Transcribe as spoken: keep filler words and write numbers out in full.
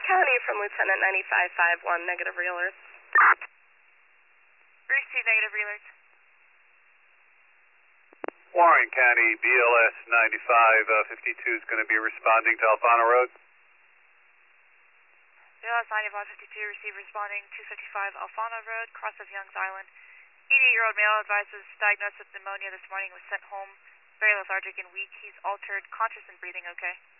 County from Lieutenant ninety-five five one, negative realers. Receive negative realers. Warren County, B L S ninety-five fifty-two is going to be responding to Alfano Road. B L S ninety-five fifty-two, receive responding two fifty-five Alfano Road, cross of Young's Island. eighty-eight-year-old male advised was diagnosed with pneumonia this morning, was sent home, very lethargic and weak. He's altered, conscious and breathing okay.